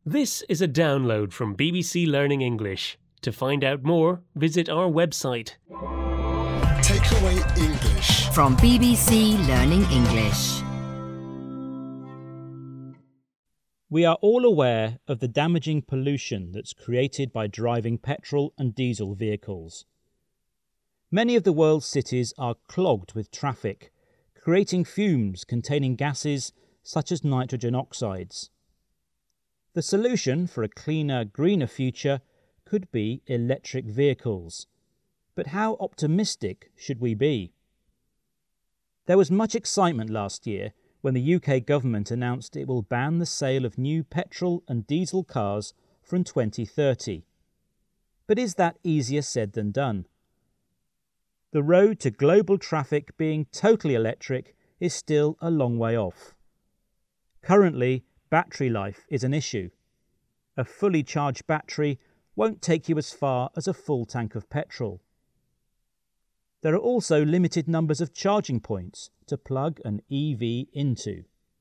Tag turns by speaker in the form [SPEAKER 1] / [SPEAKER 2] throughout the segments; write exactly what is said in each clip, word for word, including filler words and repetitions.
[SPEAKER 1] This is a download from B B C Learning English. To find out more, visit our website.
[SPEAKER 2] Takeaway English
[SPEAKER 3] From B B C Learning English.
[SPEAKER 4] We are all aware of the damaging pollution that's created by driving petrol and diesel vehicles. Many of the world's cities are clogged with traffic, creating fumes containing gases such as nitrogen oxides. The solution for a cleaner, greener future could be electric vehicles. But how optimistic should we be? There was much excitement last year when the U K government announced it will ban the sale of new petrol and diesel cars from twenty thirty. But is that easier said than done? The road to global traffic being totally electric is still a long way off. Currently, battery life is an issue. A fully charged battery won't take you as far as a full tank of petrol. There are also limited numbers of charging points to plug an E V into.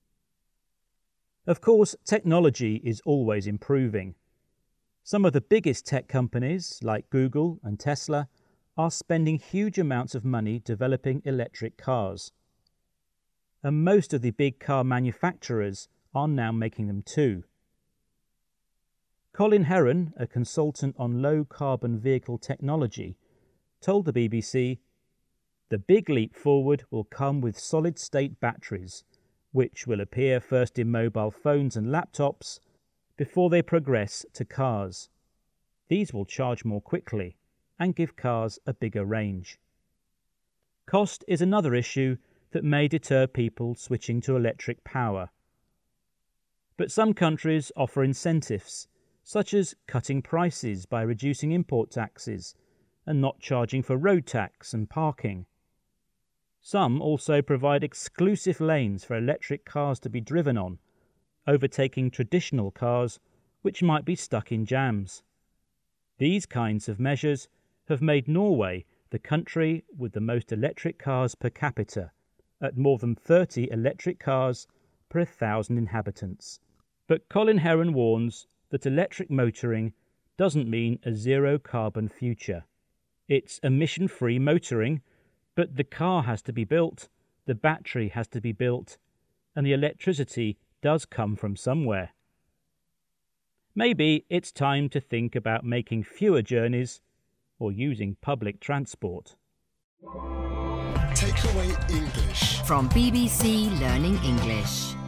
[SPEAKER 4] Of course, technology is always improving. Some of the biggest tech companies, like Google and Tesla, are spending huge amounts of money developing electric cars. And most of the big car manufacturers are now making them too. Colin Heron, a consultant on low-carbon vehicle technology, told the B B C, "The big leap forward will come with solid-state batteries, which will appear first in mobile phones and laptops before they progress to cars. These will charge more quickly and give cars a bigger range." Cost is another issue that may deter people switching to electric power. But some countries offer incentives, such as cutting prices by reducing import taxes and not charging for road tax and parking. Some also provide exclusive lanes for electric cars to be driven on, overtaking traditional cars which might be stuck in jams. These kinds of measures have made Norway the country with the most electric cars per capita, at more than thirty electric cars per one thousand inhabitants. But Colin Heron warns that electric motoring doesn't mean a zero-carbon future. It's emission-free motoring, but the car has to be built, the battery has to be built, and the electricity does come from somewhere. Maybe it's time to think about making fewer journeys or using public transport.
[SPEAKER 2] Takeaway English
[SPEAKER 3] From B B C Learning English.